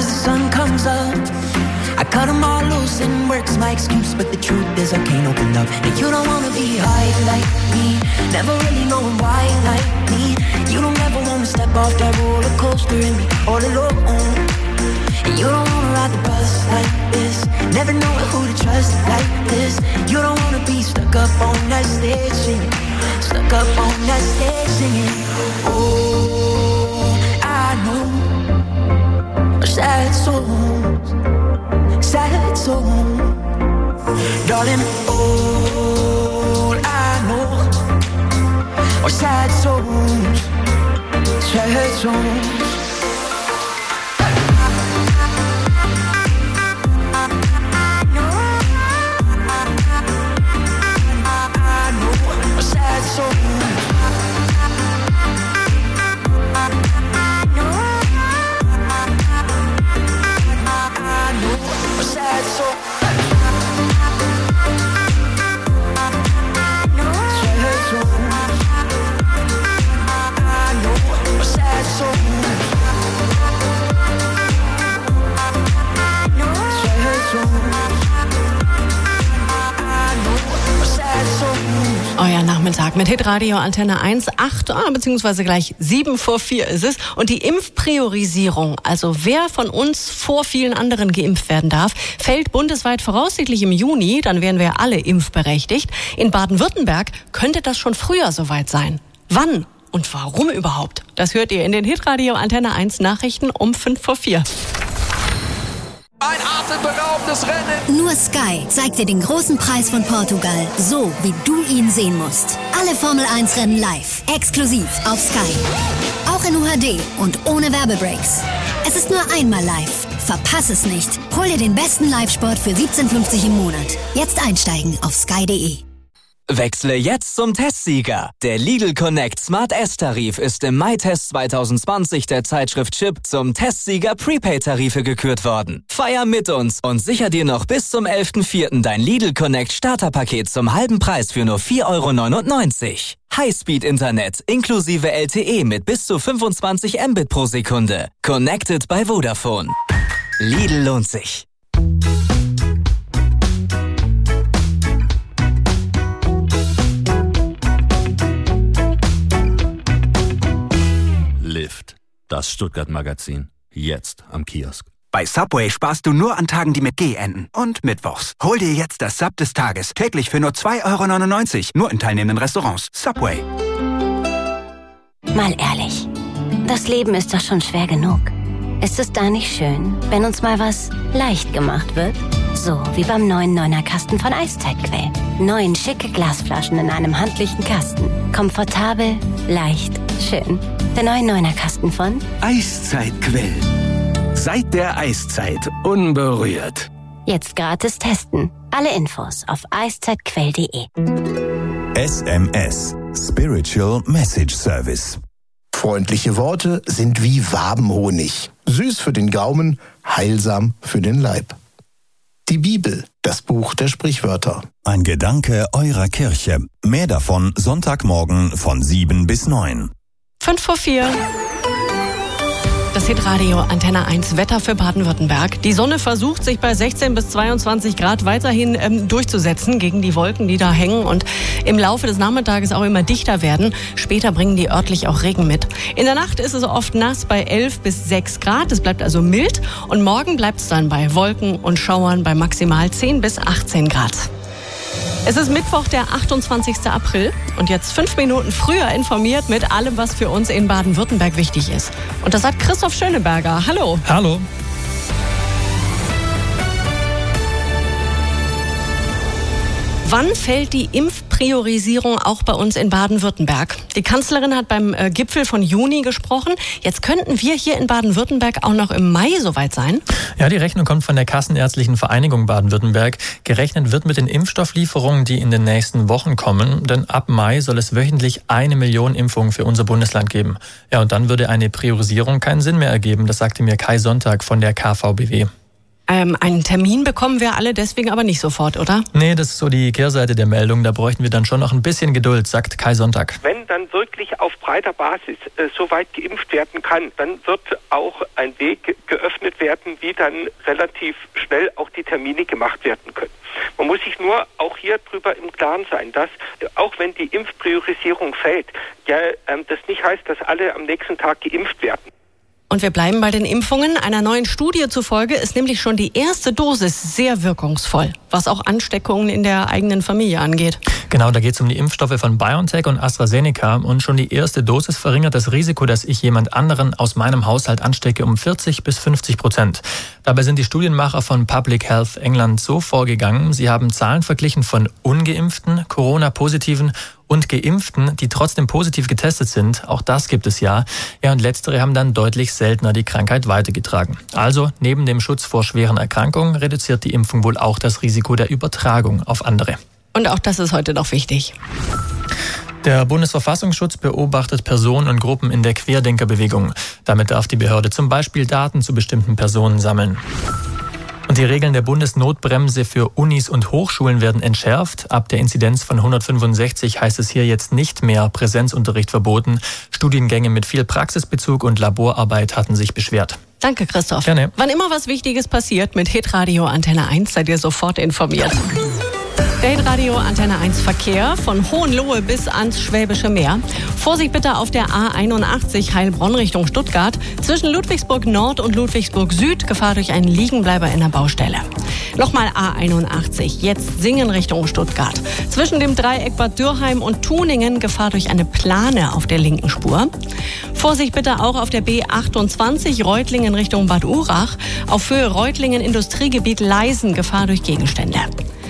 the sun comes up. I cut them all loose and work's my excuse, but the truth is I can't open up. And you don't wanna be high like me, never really knowing why like me. You don't ever wanna step off that roller coaster and be all alone. And you don't wanna ride the bus like this, never knowing who to trust like this. You don't wanna be stuck up on that stage singing, stuck up on that stage singing. Oh, I know sad songs, sad songs, darling. All I know are sad songs, sad songs. Euer Nachmittag mit Hitradio Antenne 1, 8, beziehungsweise gleich 7 vor 4 ist es. Und die Impfpriorisierung, also wer von uns vor vielen anderen geimpft werden darf, fällt bundesweit voraussichtlich im Juni. Dann wären wir alle impfberechtigt. In Baden-Württemberg könnte das schon früher soweit sein. Wann und warum überhaupt? Das hört ihr in den Hitradio Antenne 1 Nachrichten um 5 vor 4. Ein atemberaubendes Rennen. Nur Sky zeigt dir den großen Preis von Portugal, so wie du ihn sehen musst. Alle Formel-1-Rennen live, exklusiv auf Sky. Auch in UHD und ohne Werbebreaks. Es ist nur einmal live. Verpass es nicht. Hol dir den besten Live-Sport für 17,50 im Monat. Jetzt einsteigen auf sky.de. Wechsle jetzt zum Testsieger. Der Lidl Connect Smart S-Tarif ist im Mai-Test 2020 der Zeitschrift Chip zum Testsieger Prepaid-Tarife gekürt worden. Feier mit uns und sicher dir noch bis zum 11.04. dein Lidl Connect Starterpaket zum halben Preis für nur 4,99 €. Highspeed-Internet inklusive LTE mit bis zu 25 Mbit pro Sekunde. Connected bei Vodafone. Lidl lohnt sich. Lift, das Stuttgart-Magazin. Jetzt am Kiosk. Bei Subway sparst du nur an Tagen, die mit G enden. Und mittwochs. Hol dir jetzt das Sub des Tages. Täglich für nur 2,99 €. Nur in teilnehmenden Restaurants. Subway. Mal ehrlich. Das Leben ist doch schon schwer genug. Ist es da nicht schön, wenn uns mal was leicht gemacht wird? So wie beim neuen 9er Kasten von Eiszeitquell. 9 schicke Glasflaschen in einem handlichen Kasten. Komfortabel, leicht, schön. Der neue 9er Kasten von Eiszeitquell. Seit der Eiszeit unberührt. Jetzt gratis testen. Alle Infos auf eiszeitquell.de. SMS. Spiritual Message Service. Freundliche Worte sind wie Wabenhonig. Süß für den Gaumen, heilsam für den Leib. Die Bibel, das Buch der Sprichwörter. Ein Gedanke eurer Kirche. Mehr davon Sonntagmorgen von 7 bis 9. 5 vor 4. Das Hitradio Antenne 1 Wetter für Baden-Württemberg. Die Sonne versucht sich bei 16 bis 22 Grad weiterhin durchzusetzen gegen die Wolken, die da hängen und im Laufe des Nachmittages auch immer dichter werden. Später bringen die örtlich auch Regen mit. In der Nacht ist es oft nass bei 11 bis 6 Grad. Es bleibt also mild und morgen bleibt es dann bei Wolken und Schauern bei maximal 10 bis 18 Grad. Es ist Mittwoch, der 28. April und jetzt 5 Minuten früher informiert mit allem, was für uns in Baden-Württemberg wichtig ist. Und das hat Christoph Schöneberger. Hallo. Hallo. Wann fällt die Impfpriorisierung auch bei uns in Baden-Württemberg? Die Kanzlerin hat beim Gipfel von Juni gesprochen. Jetzt könnten wir hier in Baden-Württemberg auch noch im Mai soweit sein. Ja, die Rechnung kommt von der Kassenärztlichen Vereinigung Baden-Württemberg. Gerechnet wird mit den Impfstofflieferungen, die in den nächsten Wochen kommen. Denn ab Mai soll es wöchentlich 1 Million Impfungen für unser Bundesland geben. Ja, und dann würde eine Priorisierung keinen Sinn mehr ergeben. Das sagte mir Kai Sonntag von der KVBW. Einen Termin bekommen wir alle deswegen aber nicht sofort, oder? Nee, das ist so die Kehrseite der Meldung. Da bräuchten wir dann schon noch ein bisschen Geduld, sagt Kai Sonntag. Wenn dann wirklich auf breiter Basis so weit geimpft werden kann, dann wird auch ein Weg geöffnet werden, wie dann relativ schnell auch die Termine gemacht werden können. Man muss sich nur auch hier drüber im Klaren sein, dass auch wenn die Impfpriorisierung fällt, das nicht heißt, dass alle am nächsten Tag geimpft werden. Und wir bleiben bei den Impfungen. Einer neuen Studie zufolge ist nämlich schon die erste Dosis sehr wirkungsvoll, was auch Ansteckungen in der eigenen Familie angeht. Genau, da geht es um die Impfstoffe von BioNTech und AstraZeneca. Und schon die erste Dosis verringert das Risiko, dass ich jemand anderen aus meinem Haushalt anstecke, um 40-50%. Dabei sind die Studienmacher von Public Health England so vorgegangen. Sie haben Zahlen verglichen von ungeimpften, Corona-positiven und Geimpften, die trotzdem positiv getestet sind. Auch das gibt es ja. Ja, und letztere haben dann deutlich seltener die Krankheit weitergetragen. Also neben dem Schutz vor schweren Erkrankungen reduziert die Impfung wohl auch das Risiko der Übertragung auf andere. Und auch das ist heute noch wichtig. Der Bundesverfassungsschutz beobachtet Personen und Gruppen in der Querdenkerbewegung. Damit darf die Behörde zum Beispiel Daten zu bestimmten Personen sammeln. Und die Regeln der Bundesnotbremse für Unis und Hochschulen werden entschärft. Ab der Inzidenz von 165 heißt es hier jetzt nicht mehr Präsenzunterricht verboten. Studiengänge mit viel Praxisbezug und Laborarbeit hatten sich beschwert. Danke, Christoph. Gerne. Wann immer was Wichtiges passiert mit Hitradio Antenne 1, seid ihr sofort informiert. Der Hitradio Antenne 1 Verkehr von Hohenlohe bis ans Schwäbische Meer. Vorsicht bitte auf der A81 Heilbronn Richtung Stuttgart. Zwischen Ludwigsburg Nord und Ludwigsburg Süd Gefahr durch einen Liegenbleiber in der Baustelle. Nochmal A81, jetzt Singen Richtung Stuttgart. Zwischen dem Dreieck Bad Dürrheim und Tuningen Gefahr durch eine Plane auf der linken Spur. Vorsicht bitte auch auf der B28 Reutlingen Richtung Bad Urach. Auf Höhe Reutlingen Industriegebiet Leisen Gefahr durch Gegenstände.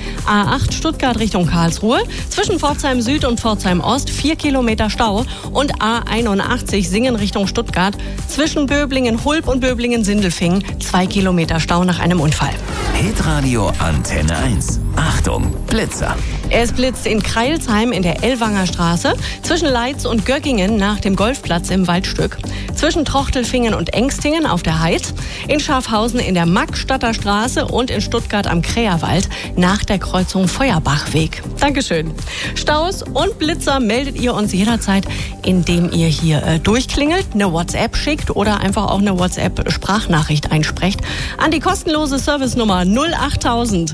A8 Stuttgart Richtung Karlsruhe. Zwischen Pforzheim Süd und Pforzheim Ost 4 Kilometer Stau. Und A81 Singen Richtung Stuttgart. Zwischen Böblingen-Hulb und Böblingen-Sindelfingen 2 Kilometer Stau nach einem Unfall. Hitradio Antenne 1. Achtung, Blitzer. Es blitzt in Kreilsheim in der Ellwanger Straße, zwischen Leitz und Göggingen nach dem Golfplatz im Waldstück, zwischen Trochtelfingen und Engstingen auf der Heid, in Schafhausen in der Magstatter Straße und in Stuttgart am Kräherwald nach der Kreuzung Feuerbachweg. Dankeschön. Staus und Blitzer meldet ihr uns jederzeit, indem ihr hier durchklingelt, eine WhatsApp schickt oder einfach auch eine WhatsApp-Sprachnachricht einsprecht an die kostenlose Servicenummer 08000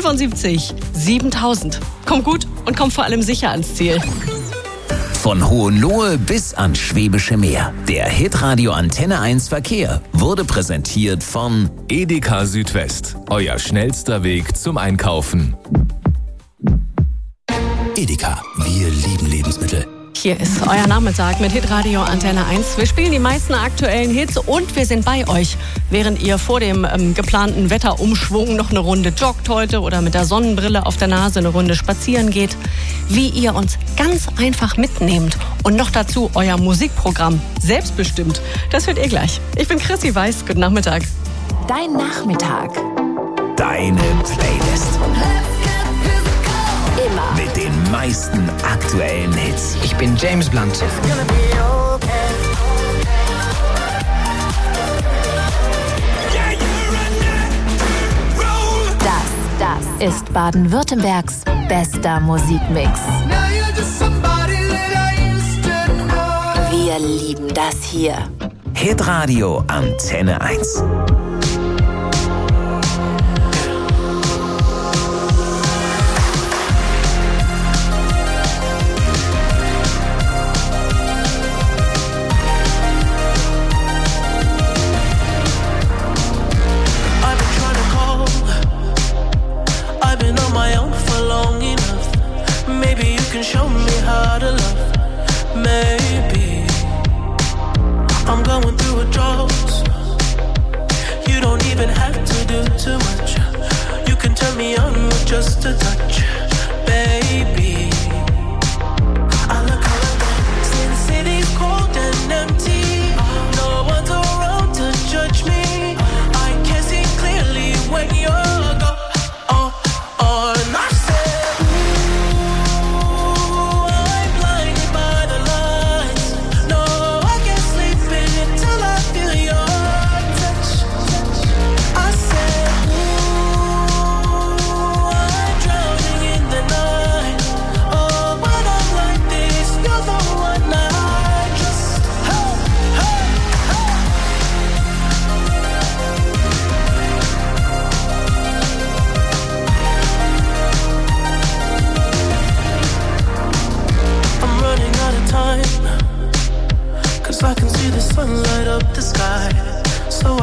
75 7000. Kommt gut und kommt vor allem sicher ans Ziel. Von Hohenlohe bis ans Schwäbische Meer. Der Hitradio Antenne 1 Verkehr wurde präsentiert von Edeka Südwest. Euer schnellster Weg zum Einkaufen. Edeka, wir lieben Lebensmittel. Hier ist euer Nachmittag mit Hitradio Antenne 1. Wir spielen die meisten aktuellen Hits und wir sind bei euch, während ihr vor dem geplanten Wetterumschwung noch eine Runde joggt heute oder mit der Sonnenbrille auf der Nase eine Runde spazieren geht. Wie ihr uns ganz einfach mitnehmt und noch dazu euer Musikprogramm selbstbestimmt. Das hört ihr gleich. Ich bin Chrissy Weiß. Guten Nachmittag. Dein Nachmittag. Deine Playlist. Immer mit den meisten aktuellen Hits. Ich bin James Blunt. Das ist Baden-Württembergs bester Musikmix. Wir lieben das hier. Hitradio Antenne 1. Show me how to love. Maybe I'm going through a drought. You don't even have to do too much. You can turn me on with just a touch, baby. I look around since city's cold and empty. No one's around to judge me. I can see clearly when you're gone. I said so I can see the sun light up the sky.